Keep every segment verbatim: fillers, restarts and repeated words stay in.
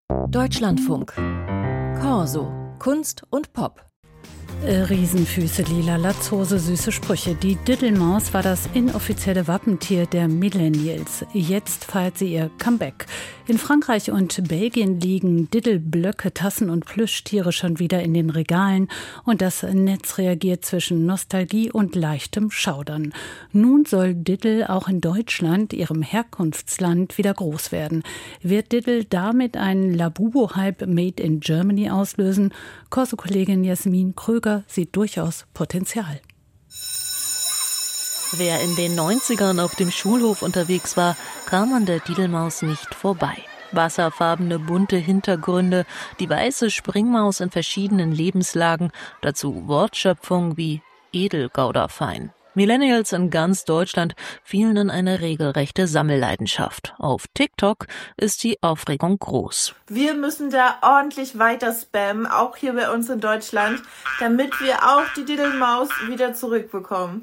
Deutschlandfunk. Corso. Kunst und Pop. Riesenfüße, lila Latzhose, süße Sprüche. Die Diddelmaus war das inoffizielle Wappentier der Millennials. Jetzt feiert sie ihr Comeback. In Frankreich und Belgien liegen Diddelblöcke, Tassen und Plüschtiere schon wieder in den Regalen. Und das Netz reagiert zwischen Nostalgie und leichtem Schaudern. Nun soll Diddel auch in Deutschland, ihrem Herkunftsland, wieder groß werden. Wird Diddel damit einen Labubu-Hype made in Germany auslösen? Corso-Kollegin Jasmin Kröger sieht durchaus Potenzial. Wer in den neunzigern auf dem Schulhof unterwegs war, kam an der Diddelmaus nicht vorbei. Wasserfarbene, bunte Hintergründe, die weiße Springmaus in verschiedenen Lebenslagen, dazu Wortschöpfung wie Edelgauderfein. Millennials in ganz Deutschland fielen in eine regelrechte Sammelleidenschaft. Auf TikTok ist die Aufregung groß. Wir müssen da ordentlich weiter spammen, auch hier bei uns in Deutschland, damit wir auch die Diddelmaus wieder zurückbekommen.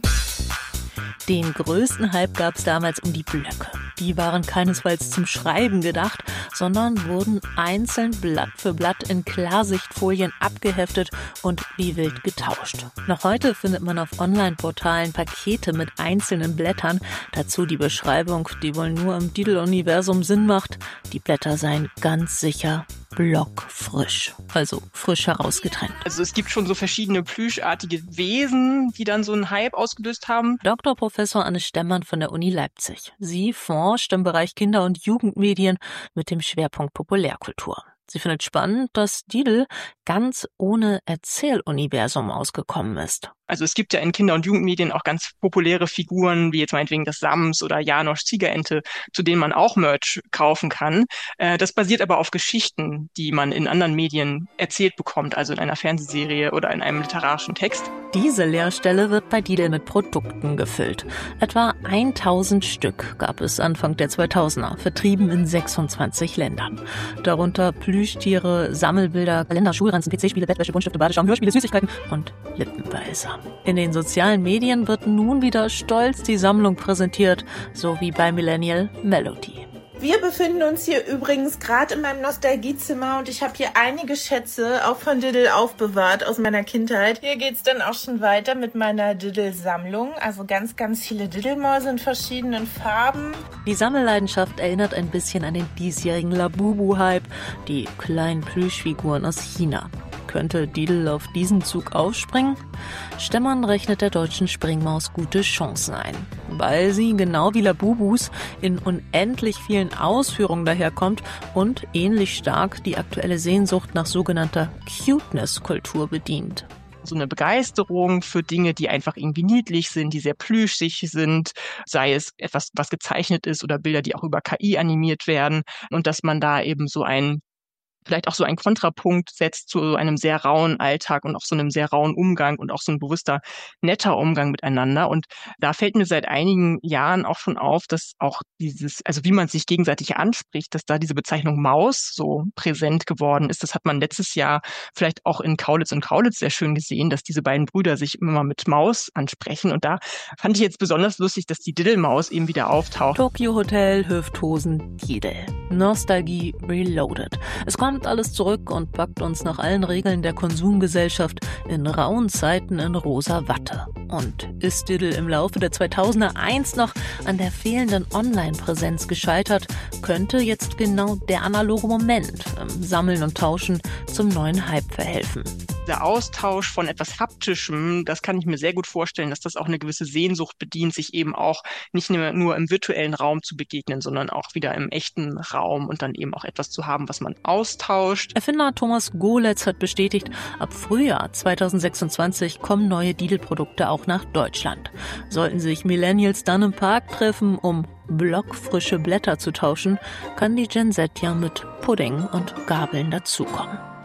Den größten Hype gab es damals um die Blöcke. Die waren keinesfalls zum Schreiben gedacht, sondern wurden einzeln Blatt für Blatt in Klarsichtfolien abgeheftet und wie wild getauscht. Noch heute findet man auf Online-Portalen Pakete mit einzelnen Blättern. Dazu die Beschreibung, die wohl nur im Diddle-Universum Sinn macht. Die Blätter seien ganz sicher blockfrisch, also frisch herausgetrennt. Also es gibt schon so verschiedene plüschartige Wesen, die dann so einen Hype ausgelöst haben. Doktor Professor Anne Stemmmann von der Uni Leipzig. Sie forscht im Bereich Kinder- und Jugendmedien mit dem Schwerpunkt Populärkultur. Sie findet spannend, dass Diddle ganz ohne Erzähluniversum ausgekommen ist. Also es gibt ja in Kinder- und Jugendmedien auch ganz populäre Figuren, wie jetzt meinetwegen das Sams oder Janosch Ziegerente, zu denen man auch Merch kaufen kann. Das basiert aber auf Geschichten, die man in anderen Medien erzählt bekommt, also in einer Fernsehserie oder in einem literarischen Text. Diese Leerstelle wird bei Diddle mit Produkten gefüllt. Etwa tausend Stück gab es Anfang der zweitausender, vertrieben in sechsundzwanzig Ländern. Darunter Plüschtiere, Sammelbilder, Kalender, Schulranzen, P C-Spiele, Bettwäsche, Buntstifte, Badeschaum, Hörspiele, Süßigkeiten und Lippenbeißer. In den sozialen Medien wird nun wieder stolz die Sammlung präsentiert, so wie bei Millennial Melody. Wir befinden uns hier übrigens gerade in meinem Nostalgiezimmer und ich habe hier einige Schätze auch von Diddle aufbewahrt aus meiner Kindheit. Hier geht's dann auch schon weiter mit meiner Diddle-Sammlung. Also ganz, ganz viele Diddelmäuse in verschiedenen Farben. Die Sammelleidenschaft erinnert ein bisschen an den diesjährigen Labubu-Hype, die kleinen Plüschfiguren aus China. Könnte Diddle auf diesen Zug aufspringen? Stemmmann rechnet der deutschen Springmaus gute Chancen ein, weil sie genau wie Labubus in unendlich vielen Ausführungen daherkommt und ähnlich stark die aktuelle Sehnsucht nach sogenannter Cuteness-Kultur bedient. So eine Begeisterung für Dinge, die einfach irgendwie niedlich sind, die sehr plüschig sind, sei es etwas, was gezeichnet ist oder Bilder, die auch über K I animiert werden und dass man da eben so ein vielleicht auch so einen Kontrapunkt setzt zu so einem sehr rauen Alltag und auch so einem sehr rauen Umgang und auch so ein bewusster, netter Umgang miteinander. Und da fällt mir seit einigen Jahren auch schon auf, dass auch dieses, also wie man sich gegenseitig anspricht, dass da diese Bezeichnung Maus so präsent geworden ist. Das hat man letztes Jahr vielleicht auch in Kaulitz und Kaulitz sehr schön gesehen, dass diese beiden Brüder sich immer mit Maus ansprechen. Und da fand ich jetzt besonders lustig, dass die Diddelmaus eben wieder auftaucht. Tokyo Hotel, Hüfthosen, Diddle. Nostalgie reloaded. Es kommt alles zurück und packt uns nach allen Regeln der Konsumgesellschaft in rauen Zeiten in rosa Watte. Und ist Diddle im Laufe der zweitausender einst noch an der fehlenden Online-Präsenz gescheitert, könnte jetzt genau der analoge Moment im Sammeln und Tauschen zum neuen Hype verhelfen. Der Austausch von etwas Haptischem, das kann ich mir sehr gut vorstellen, dass das auch eine gewisse Sehnsucht bedient, sich eben auch nicht nur im virtuellen Raum zu begegnen, sondern auch wieder im echten Raum und dann eben auch etwas zu haben, was man austauscht. Erfinder Thomas Goletz hat bestätigt, ab Frühjahr zweitausendsechsundzwanzig kommen neue Diddle-Produkte auch nach Deutschland. Sollten sich Millennials dann im Park treffen, um blockfrische Blätter zu tauschen, kann die Gen Z ja mit Pudding und Gabeln dazukommen.